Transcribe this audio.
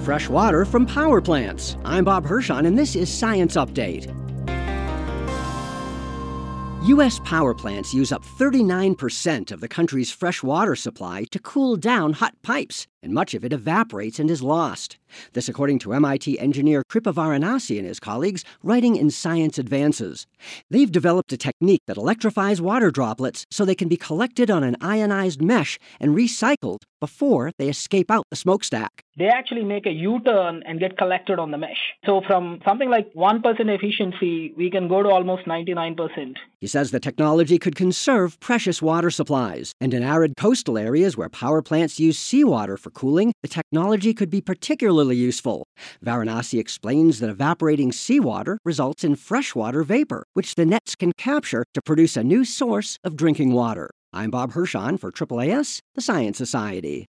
fresh water from power plants. I'm Bob Hirschon, and this is Science Update. U.S. power plants use up 39% of the country's fresh water supply to cool down hot pipes, and much of it evaporates and is lost. This according to MIT engineer Kripa Varanasi and his colleagues writing in Science Advances. They've developed a technique that electrifies water droplets so they can be collected on an ionized mesh and recycled before they escape out the smokestack. They actually make a U-turn and get collected on the mesh. So from something like 1% efficiency, we can go to almost 99%. He says the technology could conserve precious water supplies. And in arid coastal areas where power plants use seawater for cooling, the technology could be particularly useful. Varanasi explains that evaporating seawater results in freshwater vapor, which the nets can capture to produce a new source of drinking water. I'm Bob Hirschon for AAAS, the Science Society.